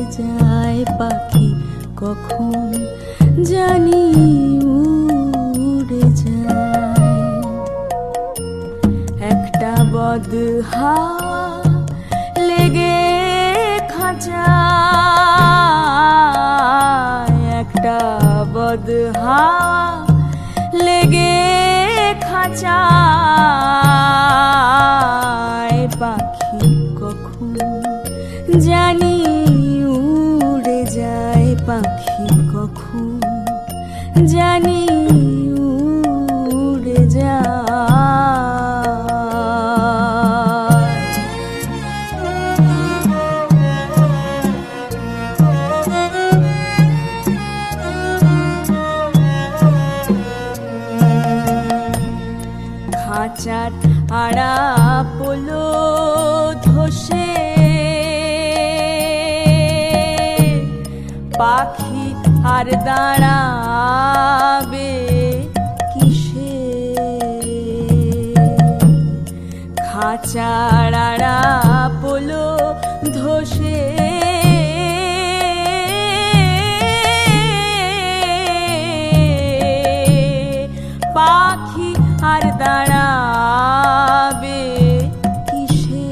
যায় পাখি কখন জানি উড়ে যায়। একটা বদহাওয়া লেগে খাঁচায়, একটা বদহাওয়া লেগে খাঁচায় পাখি কখন জানি উড়ে যায়, পাখি কখন জানি উড়ে যায়। খাঁচার আড়া পোলো ধসে পাখি আর দাঁড়াবে কিসে? খাঁচার আড়া পোলো ধসে পাখি আর দাঁড়াবে কিসে?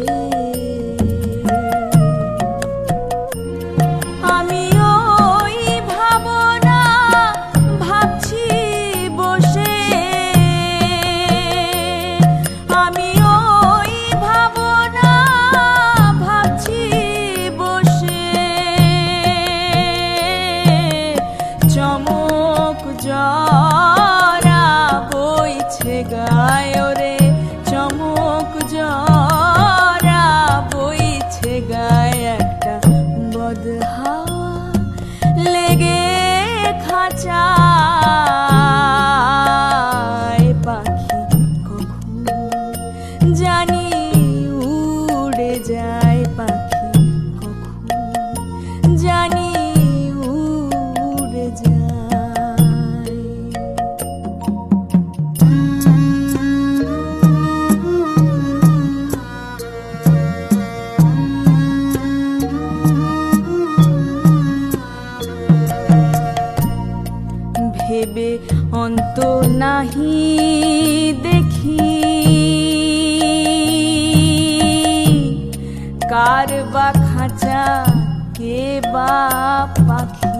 আমি ওই ভাবনা ভাবছি বসে, আমি ওই ভাবনা ভাবছি বসে, চমক জরা বইছে গায় রে, চমক জরা বইছে গায়। একটা বদহাওয়া লেগে খাঁচায় পাখি কখন জানি উড়ে যায়, পাখি কখন জানি উড়ে যায়। ভেবে অন্ত নাহি দেখি কার বা খাঁচা কে বা পাখি।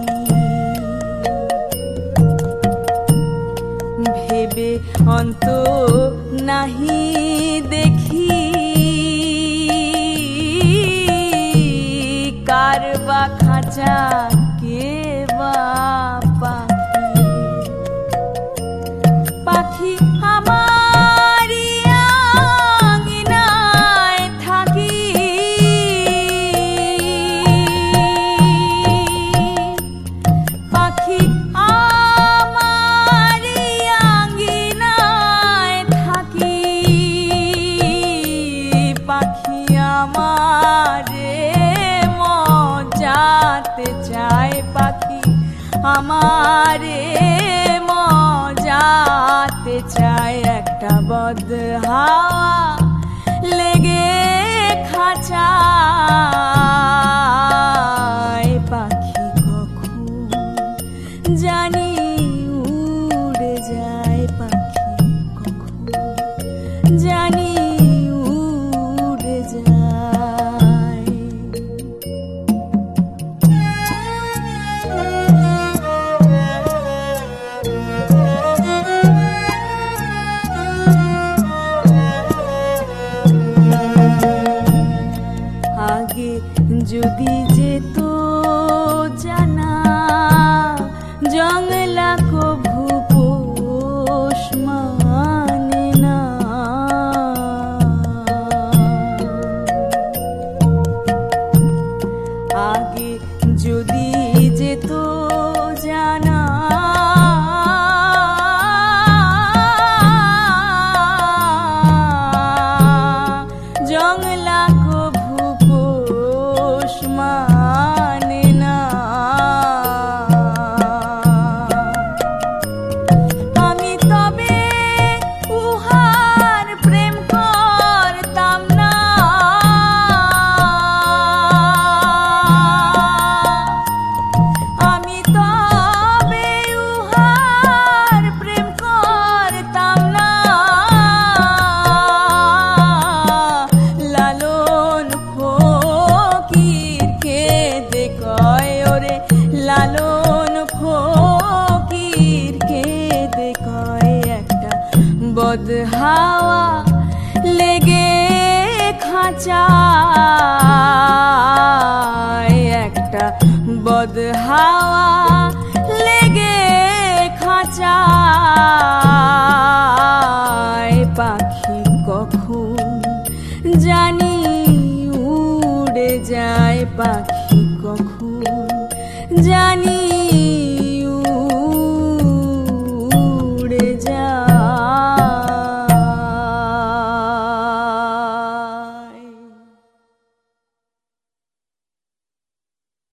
ভেবে অন্ত নাহি দেখি কার বা খাঁচা কে বা পাখি। পাখি আমারি আঙিনায় থাকি, পাখি আমারি আঙিনায় থাকি, পাখি আমারে মজাতে চায়, পাখি আমারে মজাতে চায়। একটা বদহাওয়া লেগে খাঁচায় পাখি কখন জানি উড়ে যায়, পাখি কখন জানি উড়ে যায়। আগে যদি যেত জানা জংলা কভু পোষ মানে না, আগে যদি যেত জানা জংলা কভু পোষ মানে না। আমি তবে উহার প্রেম করতাম না, লালন ফকির কেঁদে কয় একটা বদ হাওয়া লেগে খাঁচায়, একটা বদ হাওয়া লেগে খাঁচায়। পাখি কখন জানি উড়ে যায়, পাখি কখন জানি